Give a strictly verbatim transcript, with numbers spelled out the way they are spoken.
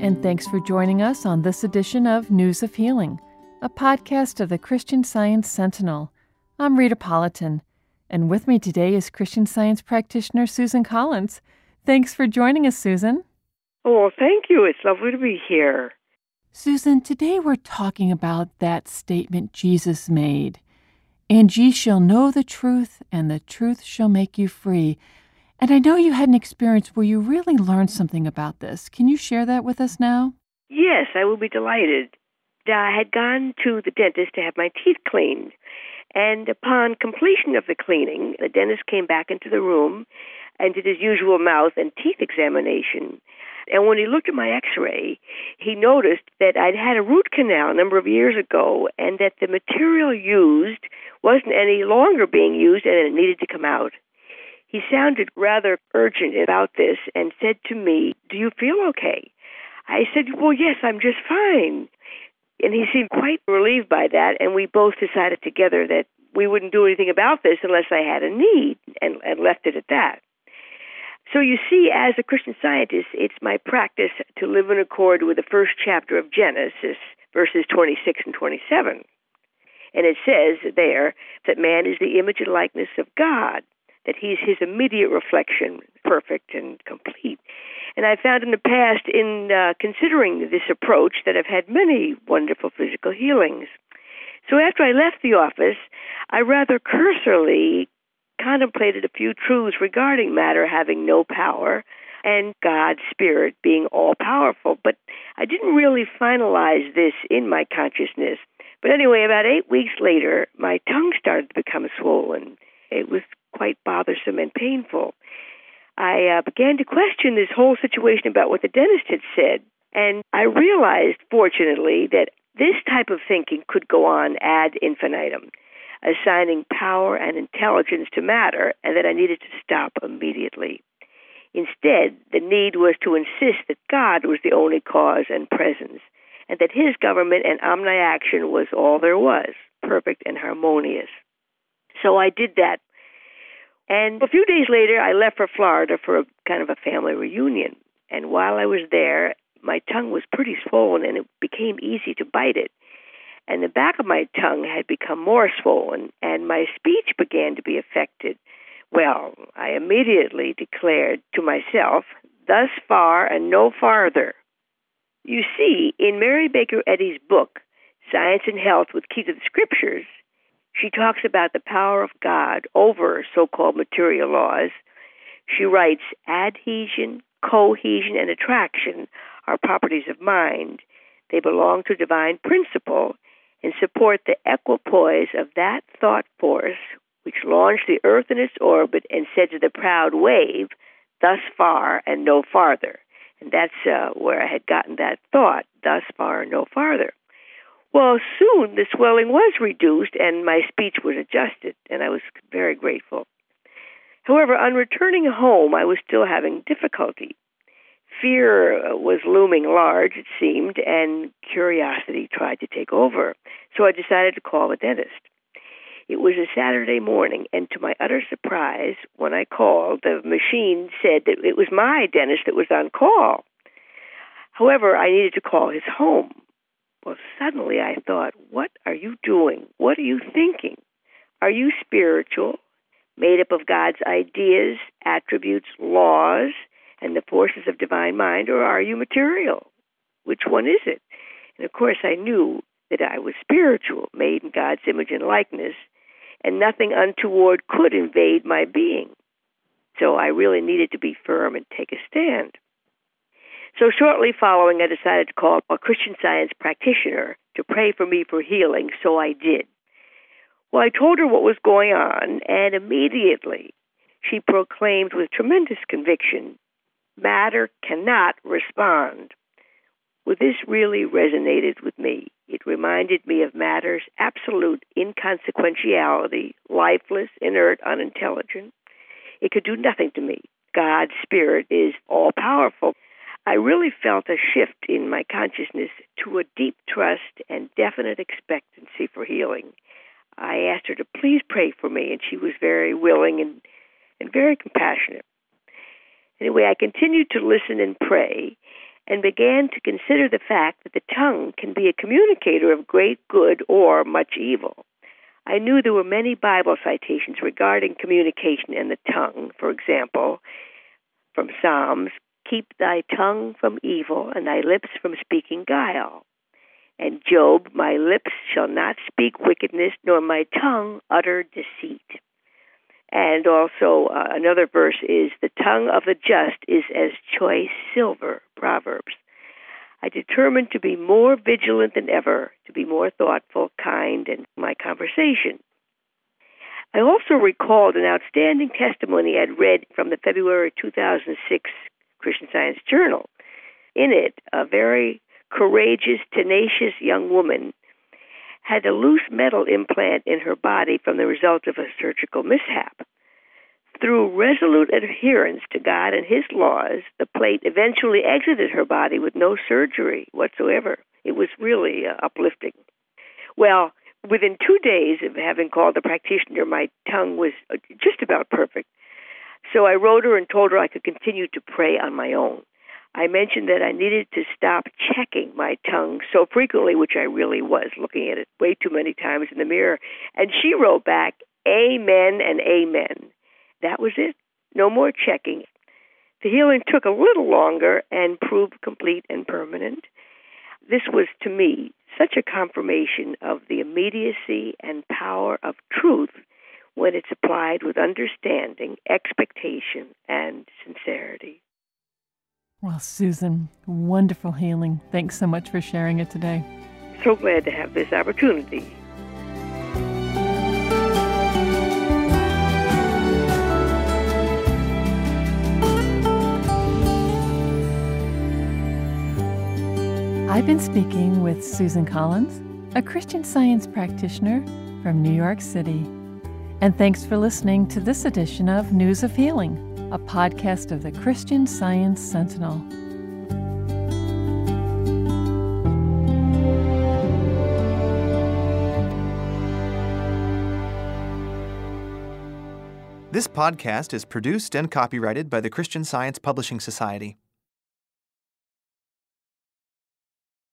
and thanks for joining us on this edition of News of Healing, a podcast of the Christian Science Sentinel. I'm Rita Politan, and with me today is Christian Science practitioner Susan Collins. Thanks for joining us, Susan. Oh, thank you. It's lovely to be here. Susan, today we're talking about that statement Jesus made, "And ye shall know the truth, and the truth shall make you free." And I know you had an experience where you really learned something about this. Can you share that with us now? Yes, I will be delighted. I had gone to the dentist to have my teeth cleaned, and upon completion of the cleaning, the dentist came back into the room and did his usual mouth and teeth examination. And when he looked at my x-ray, he noticed that I'd had a root canal a number of years ago and that the material used wasn't any longer being used and it needed to come out. He sounded rather urgent about this and said to me, "Do you feel okay?" I said, "Well, yes, I'm just fine." And he seemed quite relieved by that, and we both decided together that we wouldn't do anything about this unless I had a need, and, and left it at that. So you see, as a Christian Scientist, it's my practice to live in accord with the first chapter of Genesis, verses twenty-six and twenty-seven. And it says there that man is the image and likeness of God, that he's his immediate reflection, perfect and complete. And I found in the past, in uh, considering this approach, that I've had many wonderful physical healings. So after I left the office, I rather cursorily contemplated a few truths regarding matter having no power and God's Spirit being all-powerful. But I didn't really finalize this in my consciousness. But anyway, about eight weeks later, my tongue started to become swollen. It was quite bothersome and painful. I uh, began to question this whole situation about what the dentist had said, and I realized, fortunately, that this type of thinking could go on ad infinitum, assigning power and intelligence to matter, and that I needed to stop immediately. Instead, the need was to insist that God was the only cause and presence, and that his government and omni-action was all there was, perfect and harmonious. So I did that. And a few days later, I left for Florida for a kind of a family reunion. And while I was there, my tongue was pretty swollen, and it became easy to bite it. And the back of my tongue had become more swollen, and my speech began to be affected. Well, I immediately declared to myself, "Thus far and no farther." You see, in Mary Baker Eddy's book, Science and Health with Key to the Scriptures, she talks about the power of God over so-called material laws. She writes, "Adhesion, cohesion, and attraction are properties of mind. They belong to divine principle and support the equipoise of that thought force which launched the earth in its orbit and said to the proud wave, 'Thus far and no farther.'" And that's uh, where I had gotten that thought, "thus far and no farther." Well, soon the swelling was reduced and my speech was adjusted, and I was very grateful. However, on returning home, I was still having difficulty. Fear was looming large, it seemed, and curiosity tried to take over. So I decided to call the dentist. It was a Saturday morning, and to my utter surprise, when I called, the machine said that it was my dentist that was on call. However, I needed to call his home. Well, suddenly I thought, what are you doing? What are you thinking? Are you spiritual, made up of God's ideas, attributes, laws, and the forces of divine mind, or are you material? Which one is it? And of course I knew that I was spiritual, made in God's image and likeness, and nothing untoward could invade my being. So I really needed to be firm and take a stand. So shortly following, I decided to call a Christian Science practitioner to pray for me for healing, so I did. Well, I told her what was going on, and immediately she proclaimed with tremendous conviction, "Matter cannot respond." Well, this really resonated with me. It reminded me of matter's absolute inconsequentiality, lifeless, inert, unintelligent. It could do nothing to me. God's Spirit is all-powerful. I really felt a shift in my consciousness to a deep trust and definite expectancy for healing. I asked her to please pray for me, and she was very willing and, and very compassionate. Anyway, I continued to listen and pray, and began to consider the fact that the tongue can be a communicator of great good or much evil. I knew there were many Bible citations regarding communication and the tongue. For example, from Psalms, keep thy tongue from evil and thy lips from speaking guile. And Job, my lips shall not speak wickedness, nor my tongue utter deceit. And also uh, another verse is, the tongue of the just is as choice silver, Proverbs. I determined to be more vigilant than ever, to be more thoughtful, kind in my conversation. I also recalled an outstanding testimony I'd read from the February two thousand six Christian Science Journal. In it, a very courageous, tenacious young woman had a loose metal implant in her body from the result of a surgical mishap. Through resolute adherence to God and His laws, the plate eventually exited her body with no surgery whatsoever. It was really uh, uplifting. Well, within two days of having called the practitioner, my tongue was just about perfect. So I wrote her and told her I could continue to pray on my own. I mentioned that I needed to stop checking my tongue so frequently, which I really was, looking at it way too many times in the mirror. And she wrote back, amen and amen. That was it. No more checking. The healing took a little longer and proved complete and permanent. This was, to me, such a confirmation of the immediacy and power of truth when it's applied with understanding, expectation, and sincerity. Well, Susan, wonderful healing. Thanks so much for sharing it today. So glad to have this opportunity. I've been speaking with Susan Collins, a Christian Science practitioner from New York City. And thanks for listening to this edition of News of Healing, a podcast of the Christian Science Sentinel. This podcast is produced and copyrighted by the Christian Science Publishing Society.